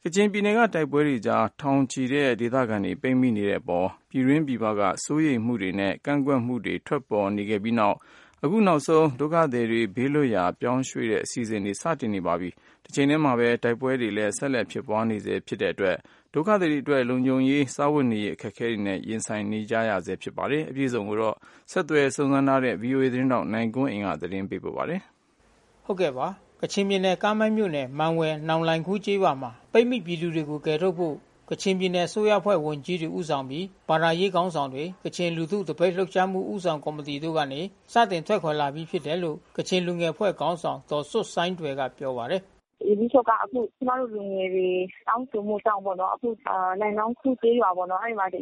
ကချင်ပြည်နယ်ကတိုက်ပွဲတွေကြားထောင်ချီတဲ့ဒေသခံတွေပိတ်မိနေတဲ့အပေါ်ပြည်တွင်းပြည်ပကစိုးရိမ်မှုတွေနဲ့ကန့်ကွက်မှုတွေထွက်ပေါ်နေခဲ့ပြီးအခုနောက်ဆုံးဒုက္ခသည်တွေဘေးလွတ်ရာပြောင်းရွှေ့တဲ့အစီအစဉ်တွေစတင်နေပါပြီ။တချိန်တည်းမှာပဲတိုက်ပွဲတွေလည်းဆက်လက်ဖြစ်ပွားနေဆဲဖြစ်တဲ့အတွက်ဒုက္ခသည်တွေအတွက်လုံခြုံရေးစားဝတ်နေရေးအခက်အခဲတွေနဲ့ရင်ဆိုင်နေကြရဆဲဖြစ်ပါတယ်။အပြည့်အစုံကိုတော့ဆက်သွယ်စုံစမ်းထားတဲ့ VOA သတင်းတောက်နိုင်ကွန်းအိမ်ကသတင်းပေးပို့ပါတယ်။ဟုတ်ကဲ့ပါကချင်ပြည်နယ်ကားမိုင်းမြို့နယ်မန်ဝယ်နောင်လိုင်ခူးကျေးရွာမှာပိတ်မိပြည်သူတွေကိုကယ်ထုတ်ဖို့ကချင်ပြည်နယ်ဆိုရဖွဲ့ဝန်ကြီးတွေဦးဆောင်ပြီးဘာသာရေးခေါင်းဆောင်တွေကချင်လူထုတပိတ်လှုပ်ရှားမှုဦးဆောင်ကော်မတီတို့ကနေစတင်ထွက်ခွာလာပြီးဖြစ်တယ်လို့ကချင်လူငယ်ဖွဲ့ခေါင်းဆောင်ဒေါ်စွတ်ဆိုင်းတွေကပြောပါတယ်ဒီချောကအခုကျမတို့လူငယ်တွေတောင်းဆိုမှုတောင်းပေါ့နော်အခုနိုင်နောင်ခုသေးရွာပေါ့နော်အဲ့မှာဒီ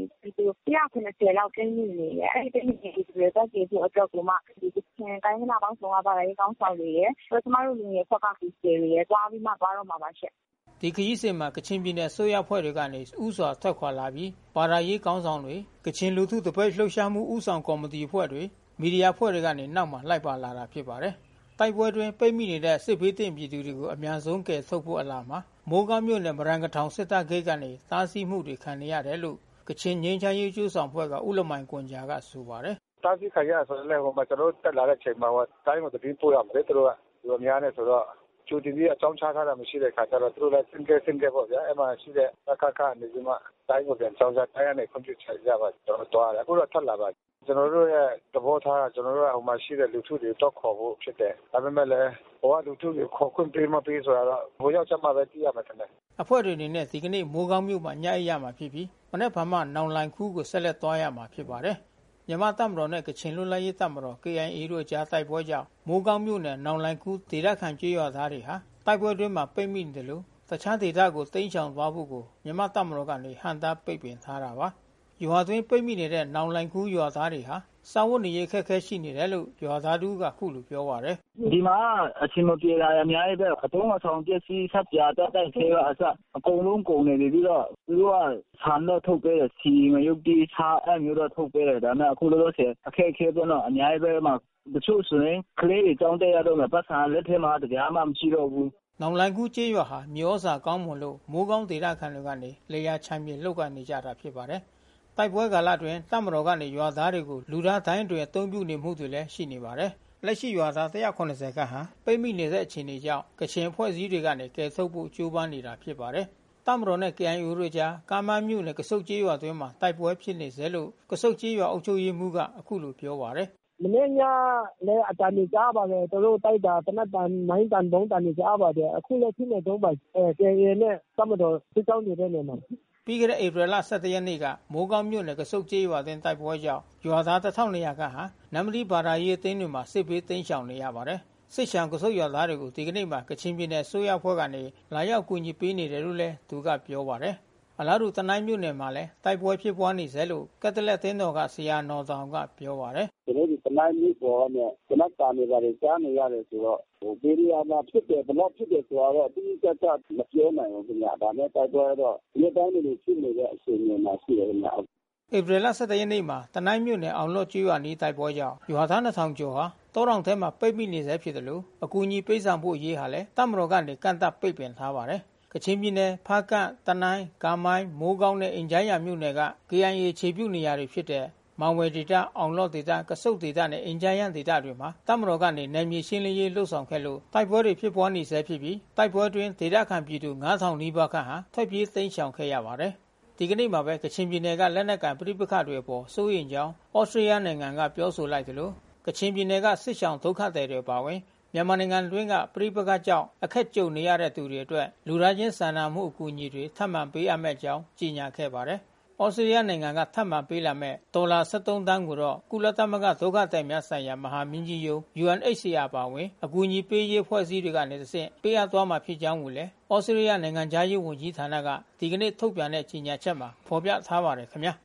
190လောက်ကျင်းနေတယ်အဲ့ဒီတင်းကြီးတွေတက်ကြည့်ဖို့အတွက်ကိုမှဒီချင်းတိုင်းကပေါင်းဆောင်ပါလေကောင်းဆောင်တွေရဲ့ကျမတို့လူငယ်ဖွဲ့ကပြည်တွေရဲ့တွားပြီးမှသွားတော့မှာပါရှင့်ဒီခရီးစဉ်မှာကချင်ပြည်နယ်ဆိုရဖွဲ့တွေကနေဥစွာထွက်ခွာလာပြီးဘာသာရေးကောင်းဆောင်တွေကချင်လူထုတပိတ်လှုပ်ရှားမှုဦးဆောင်ကော်မတီအဖွဲ့တွေမီဒီယာဖွဲ့တွေကနေနောက်မှလိုက်ပါလာတာဖြစ်ပါတယ်တိုက်ပွဲတွင်ပိတ်မိနေတဲ့စစ်ဘေးတင်ပြည်သူတွေကိုအများဆုံးကယ်ထုတ်ဖို့အလားမှာမိုးကောင်းမြို့နယ်မရန်ကထောင်စစ်တပ်ဂိတ်ကနေတားဆီးမှုတွေခံနေရတယ်လို့ကချင်ငင်းချမ်းရေးကျူးဆောင်ဖွဲ့ကဦးလမိုင်ကွန်ကြာကဆိုပါတယ်တားဆီးခံရဆိုလည်းဟိုမှာကျွန်တော်တက်လာတဲ့ချိန်မှာတိုင်းကိုတပင်းပို့ရမယ်သူတို့ကဒီလိုများနေဆိုတော့ကျူတင်ကြီးအကြောင်းချထားတာမရှိတဲ့ခါကျတော့သူတို့လည်းစင်ကဲပေါ့ဗျာအဲ့မှာရှိတဲ့အခါနေဒီမှာတိုင်းကိုပြန်ကြောင်းချတိုင်းကနေကွန်ပျူတာရပါတော့တွားတယ်အခုတော့ထပ်လာပါကျွန်တော်တို့ရဲ့သဘောထားကကျွန်တော်တို့ကဟိုမှာရှိတဲ့လူထုတွေတော့ခေါ်ဖို့ဖြစ်တယ်ဒါပေမဲ့လည်းဟိုကလူထုတွေခေါ်ခွင့်ပေးမပေးဆိုတော့ဘိုးရောက်ချက်မှပဲသိရမှာတယ်အဖွဲ့တွေအနေနဲ့ဒီကနေ့မိုးကောင်းမြို့မှာညအိပ်ရမှာဖြစ်ပြီးမနေ့ဗမာနောင်လိုင်ခူးကိုဆက်လက်သွားရမှာဖြစ်ပါတယ်မြန်မာတပ်မတော်နဲ့ကချင်လွတ်လပ်ရေးတပ်မတော် KIA တို့ကြားတိုက်ပွဲကြောင့်မိုးကောင်းမြို့နယ်နောင်လိုင်ခူးဒေသခံကျေးရွာသားတွေဟာတိုက်ပွဲတွင်းမှာပိတ်မိနေတယ်လို့တခြားဒေသကိုတိမ်းရှောင်သွားဖို့ကိုမြန်မာတပ်မတော်ကနေဟန်တာပိတ်ပင်ထားတာပါရွာသွင်းပိတ်မိနေတဲ့နောင်လိုင်ခူးရွာသားတွေဟာစာဝတ်နေရေးခက်ခဲရှိနေတယ်လို့ရွာသားတို့ကခုလိုပြောပါတယ်ဒီမှာအချင်းမပြေတာအများကြီးပဲအတုံးအဆောင်ပစ္စည်းဆက်ပြတက်တိုက်သေးကအစအကုန်လုံးကုန်နေပြီးတော့သူတို့ကဆန်တော့ထုတ်ပေးတယ်စီမရုပ်တီးစားအမျိုးတော့ထုတ်ပေးတယ်ဒါနဲ့အခုလို့ဆိုအခက်အခဲပေါ့နော်အများကြီးပဲမှာတချို့ဆိုရင်ကလေးတွေကြောင်းတက်ရတော့မှပတ်စံလက်ထဲမှာတရားမှမရှိတော့ဘူးနောင်လိုင်ကူးကျေးရွာဟာမျိုးစာကောင်းမွန်လို့မိုးကောင်းဒေသခံတွေကနေလေယာချမ်းမြေလှုပ်ကနေကြတာဖြစ်ပါတယ်တိုက်ပွဲကာလတွင်တပ်မတော်ကနေရွာသားတွေကိုလူသားတိုင်းတွေအုံပြုနေမှုတွေလည်းရှိနေပါတယ်လက်ရှိရွာသား190ခန့်ဟာပိတ်မိနေတဲ့အခြေအနေကြောင့်ကချင်အဖွဲ့အစည်းတွေကနေကယ်ထုတ်ဖို့ကြိုးပမ်းနေတာဖြစ်ပါတယ်တပ်မတော်နဲ့ KIO တို့ကြားကားမန်းမြို့နယ်ကစုတ်ကျေးရွာတွင်မှာတိုက်ပွဲဖြစ်နေစေလို့ကစုတ်ကျေးရွာအုပ်ချုပ်ရေးမှူးကအခုလိုပြောပါတယ်မနေ့ညလည်းအတန်ကြားပါတယ်သူတို့တိုက်တာတနက်တန်မိုင်းတန်ဘုံတန်ကြားပါတယ်အခုလည်းဖြစ်နေတော့ပါKIA နဲ့တပ်မတော်စစ်ကြောင်းနေတဲ့နေမှာပြီးခဲ့တဲ့ဧပြီလ17ရက်နေ့ကမိုးကောင်းမြို့နယ်ကစုတ်ကျေးရွာတွင်တိုက်ပွဲကြောင့်ရွာသား1200ခန့်ဟာနမ်မဒီဘာသာရေးအသင်းတွေမှာစစ်ဘေးတိမ်းရှောင်နေရပါတယ်စစ်ရှောင်ကစုတ်ရွာသားတွေကိုဒီကနေ့မှာကချင်ပြည်နယ်ဆိုရဖွဲ့ကနေလာရောက်ကူညီပေးနေတယ်လို့လည်းသူကပြောပါတယ်အလားတူတနိုင်းမြို့နယ်မှာလည်းတိုက်ပွဲဖြစ်ပွားနေစေလို့ကက်သလက်သင်းတော်ကဆရာနော်တောင်ကပြောပါတယ်ကျွန်တော်ဒီတနိုင်းမြို့ပေါ်နဲ့ကျွန်တော်တာနေပါတယ်ကြားနေရတယ်ဆိုတော့ဘေးရီယာမှာဖြစ်တယ်ဘလို့ဖြစ်တယ်ဆိုတော့အတိအကျမပြောနိုင်ဘူးခင်ဗျာဒါနဲ့တိုက်ပွဲတော့ဒီတိုင်းတွေဖြစ်နေတဲ့အချိန်မှာရှိတယ်ခင်ဗျာဧပြီလ17ရက်နေ့မှာတနိုင်းမြို့နယ်အောင်လော့ကျွေးရွာနီးတိုက်ပွဲကြောင့်ရွာသား2000ကျော်ဟာတောတောင်ထဲမှာပိတ်မိနေစေဖြစ်တယ်လို့အကူအညီပေးဆောင်ဖို့ရေးဟာလဲတပ်မတော်ကနေကန့်တပ်ပိတ်ပင်ထားပါတယ်ကချင်ပြည်နယ်ဖားကန့်တနိုင်းကာမိုင်းမိုးကောင်းနဲ့အင်ဂျိုင်းရမြို့နယ်က KIA ခြေပြုနေရာတွေဖြစ်တဲ့မောင်ဝယ်ဒေသအောင်လော့ဒေသကစုတ်ဒေသနဲ့အင်ဂျိုင်းရဒေသတွေမှာတပ်မတော်ကနေနယ်မြေရှင်းလင်းရေးလှုပ်ဆောင်ခဲ့လို့တိုက်ပွဲတွေဖြစ်ပွားနေဆဲဖြစ်ပြီးတိုက်ပွဲတွင်ဒေသခံပြည်သူ9000နီးပါးခန့်ဟာထွက်ပြေးတိမ်းရှောင်ခဲ့ရပါတယ်ဒီကနေ့မှာပဲကချင်ပြည်နယ်ကလက်နက်ကန်ပြိပခတွေအပေါ်စိုးရိမ်ကြောင်းဩစတြေးလျနိုင်ငံကပြောဆိုလိုက်တယ်လို့ကချင်ပြည်နယ်ကစစ်ရှောင်ဒုက္ခသည်တွေပါဝင်မြန်မာနိုင်ငံတွင်းကပြိပခကြောင့်အခက်ကြုံနေရတဲ့သူတွေအတွက်လူသားချင်းစာနာမှုအကူအညီတွေထပ်မံပေးအပ်မဲ့ကြောင်းကြေညာခဲ့ပါတယ်။ဩစတြေးလျနိုင်ငံကထပ်မံပေးလာမဲ့ဒေါ်လာ73သန်းကိုတော့ကုလသမဂ္ဂဒုက္ခသည်များဆိုင်ရာမဟာမင်းကြီးရုံး UNHCR ပါဝင်အကူအညီပေးရေးဖွဲ့စည်းတွေကနေတဆင့်ပေးအပ်သွားမှာဖြစ်ကြောင်းကိုလည်းဩစတြေးလျနိုင်ငံသားရေးဝန်ကြီးဌာနကဒီကနေ့ထုတ်ပြန်တဲ့ကြေညာချက်မှာဖော်ပြထားပါတယ်ခင်ဗျာ။